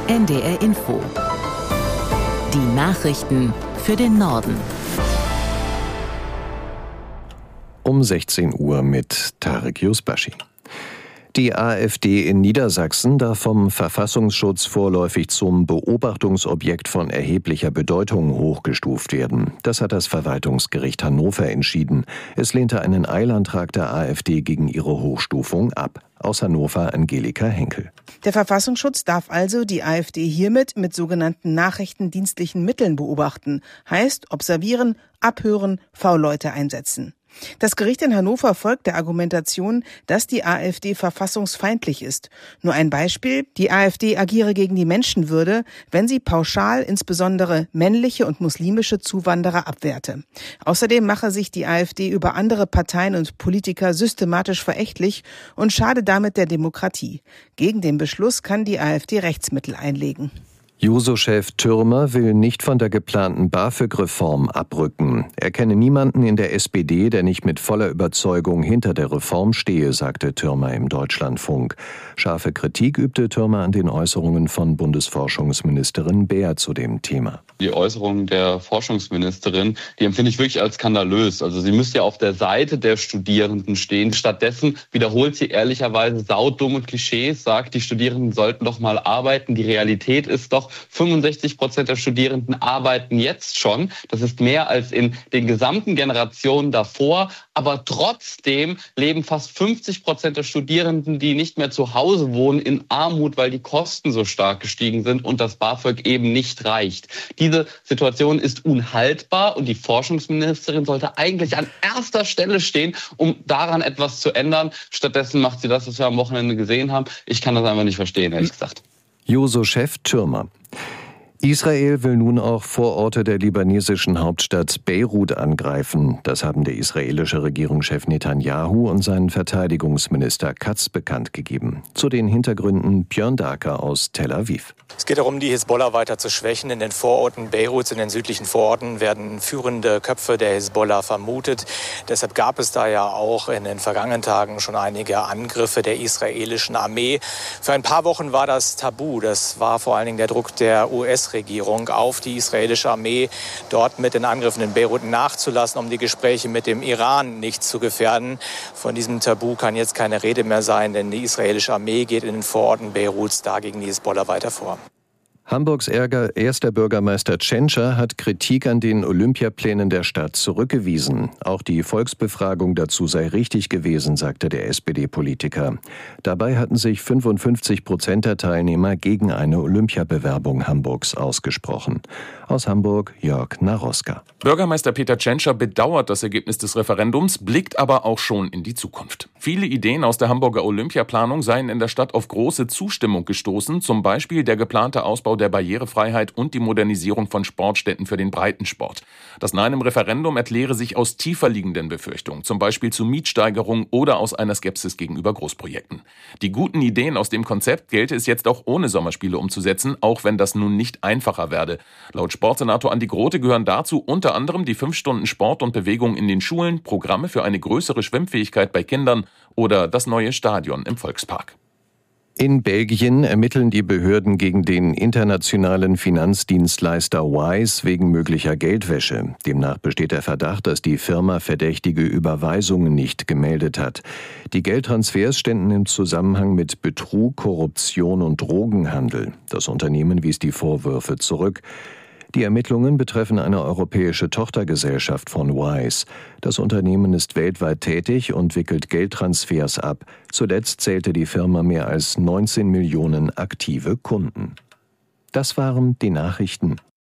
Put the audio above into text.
NDR Info. Die Nachrichten für den Norden. Um 16 Uhr mit Tarek Yusbashi. Die AfD in Niedersachsen darf vom Verfassungsschutz vorläufig zum Beobachtungsobjekt von erheblicher Bedeutung hochgestuft werden. Das hat das Verwaltungsgericht Hannover entschieden. Es lehnte einen Eilantrag der AfD gegen ihre Hochstufung ab. Aus Hannover Angelika Henkel. Der Verfassungsschutz darf also die AfD hiermit mit sogenannten nachrichtendienstlichen Mitteln beobachten. Heißt observieren, abhören, V-Leute einsetzen. Das Gericht in Hannover folgt der Argumentation, dass die AfD verfassungsfeindlich ist. Nur ein Beispiel: Die AfD agiere gegen die Menschenwürde, wenn sie pauschal insbesondere männliche und muslimische Zuwanderer abwehrte. Außerdem mache sich die AfD über andere Parteien und Politiker systematisch verächtlich und schade damit der Demokratie. Gegen den Beschluss kann die AfD Rechtsmittel einlegen. Juso-Chef Thürmer will nicht von der geplanten BAföG-Reform abrücken. Er kenne niemanden in der SPD, der nicht mit voller Überzeugung hinter der Reform stehe, sagte Thürmer im Deutschlandfunk. Scharfe Kritik übte Thürmer an den Äußerungen von Bundesforschungsministerin Baer zu dem Thema. Die Äußerungen der Forschungsministerin, die empfinde ich wirklich als skandalös. Also sie müsste ja auf der Seite der Studierenden stehen. Stattdessen wiederholt sie ehrlicherweise saudumme Klischees, sagt, die Studierenden sollten doch mal arbeiten. Die Realität ist doch, 65% der Studierenden arbeiten jetzt schon. Das ist mehr als in den gesamten Generationen davor. Aber trotzdem leben fast 50% der Studierenden, die nicht mehr zu Hause wohnen, in Armut, weil die Kosten so stark gestiegen sind und das BAföG eben nicht reicht. Diese Situation ist unhaltbar und die Forschungsministerin sollte eigentlich an erster Stelle stehen, um daran etwas zu ändern. Stattdessen macht sie das, was wir am Wochenende gesehen haben. Ich kann das einfach nicht verstehen, ehrlich gesagt. Juso-Chef Thürmer. Israel will nun auch Vororte der libanesischen Hauptstadt Beirut angreifen. Das haben der israelische Regierungschef Netanyahu und sein Verteidigungsminister Katz bekannt gegeben. Zu den Hintergründen Björn Daker aus Tel Aviv. Es geht darum, die Hisbollah weiter zu schwächen. In den Vororten Beiruts, in den südlichen Vororten, werden führende Köpfe der Hisbollah vermutet. Deshalb gab es da ja auch in den vergangenen Tagen schon einige Angriffe der israelischen Armee. Für ein paar Wochen war das tabu. Das war vor allen Dingen der Druck der US-Regierung auf die israelische Armee, dort mit den Angriffen in Beirut nachzulassen, um die Gespräche mit dem Iran nicht zu gefährden. Von diesem Tabu kann jetzt keine Rede mehr sein, denn die israelische Armee geht in den Vororten Beiruts da gegen die Hisbollah weiter vor. Hamburgs erster Bürgermeister Tschentscher hat Kritik an den Olympiaplänen der Stadt zurückgewiesen. Auch die Volksbefragung dazu sei richtig gewesen, sagte der SPD-Politiker. Dabei hatten sich 55% der Teilnehmer gegen eine Olympiabewerbung Hamburgs ausgesprochen. Aus Hamburg Jörg Naroska. Bürgermeister Peter Tschentscher bedauert das Ergebnis des Referendums, blickt aber auch schon in die Zukunft. Viele Ideen aus der Hamburger Olympiaplanung seien in der Stadt auf große Zustimmung gestoßen, zum Beispiel der geplante Ausbau der Barrierefreiheit und die Modernisierung von Sportstätten für den Breitensport. Das Nein im Referendum erkläre sich aus tiefer liegenden Befürchtungen, zum Beispiel zu Mietsteigerungen oder aus einer Skepsis gegenüber Großprojekten. Die guten Ideen aus dem Konzept gelte es jetzt auch ohne Sommerspiele umzusetzen, auch wenn das nun nicht einfacher werde. Laut Sportsenator Andi Grote gehören dazu unter anderem die 5 Stunden Sport und Bewegung in den Schulen, Programme für eine größere Schwimmfähigkeit bei Kindern oder das neue Stadion im Volkspark. In Belgien ermitteln die Behörden gegen den internationalen Finanzdienstleister Wise wegen möglicher Geldwäsche. Demnach besteht der Verdacht, dass die Firma verdächtige Überweisungen nicht gemeldet hat. Die Geldtransfers ständen im Zusammenhang mit Betrug, Korruption und Drogenhandel. Das Unternehmen wies die Vorwürfe zurück. Die Ermittlungen betreffen eine europäische Tochtergesellschaft von Wise. Das Unternehmen ist weltweit tätig und wickelt Geldtransfers ab. Zuletzt zählte die Firma mehr als 19 Millionen aktive Kunden. Das waren die Nachrichten.